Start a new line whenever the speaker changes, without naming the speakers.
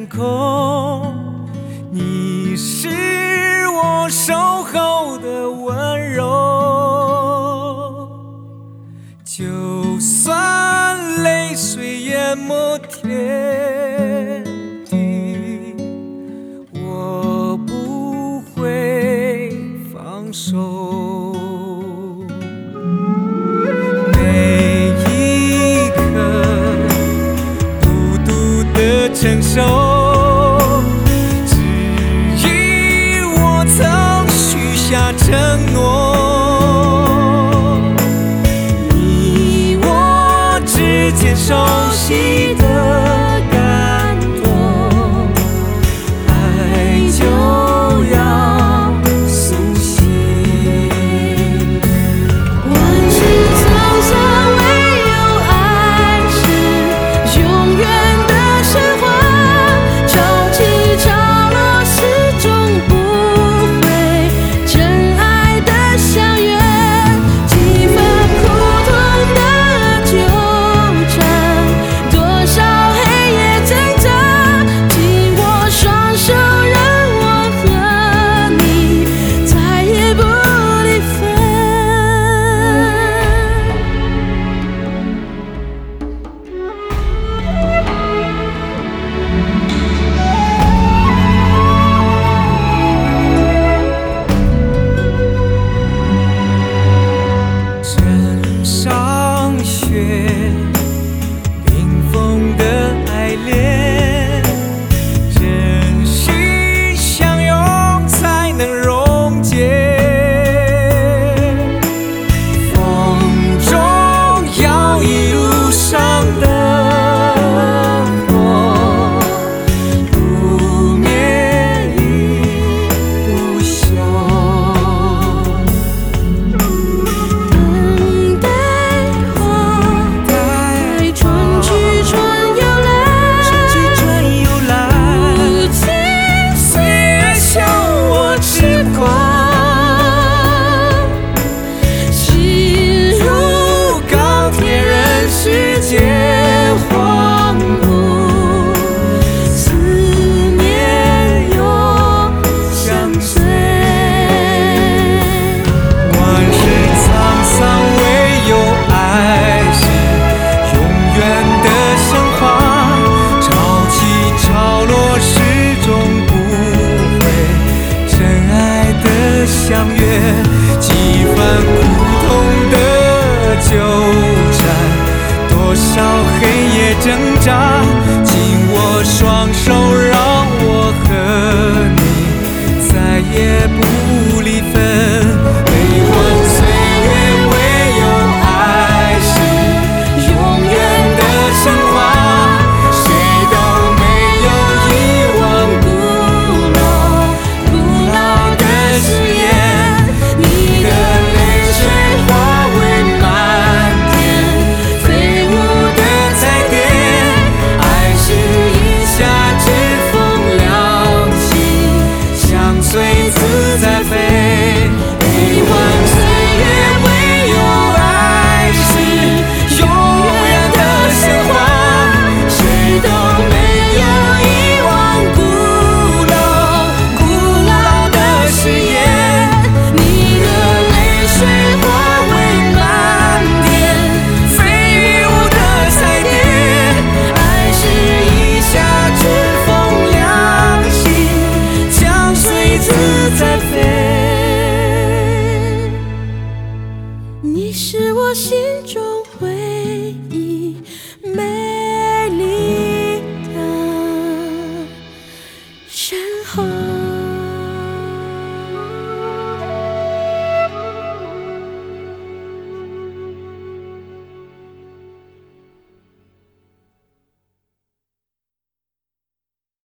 空，你是我守候的温柔。就算泪水淹没天地，我不会放手。每一刻孤独的承受，只因我曾许下承诺。你我之间熟悉的感动，爱就要苏醒。
万事沧桑，唯有爱是永远的神话。潮起潮落，始终不会真爱的相约。几番苦痛的纠缠，多少黑夜挣扎，紧握双手，让我和你再也不离分。
枕上雪，冰封的爱恋，真心相拥才能溶解。风中摇曳路上的火，不灭亦不休。
等待花开，春去春又来，如今
岁月笑我痴狂。心如钢铁，任世界荒芜，思念又相随。万事沧桑，唯有爱是永远的神话。潮起潮落，始终不会真爱的相约。几番苦痛的纠缠，多少黑夜挣扎，紧握双手，让我和你再也不离分。悲欢岁月，唯有爱是永远的神话。谁都没有遗忘古老的誓言。你的泪水化为漫天飞舞的彩蝶，爱是一夏之风凉气，相随自在飞。悲欢岁月，唯有爱是永远的神话。谁都没有遗忘古老的誓言。你的泪水化为漫天飞舞的彩蝶，爱是一夏之风凉气，相随自在飞。
你是我心中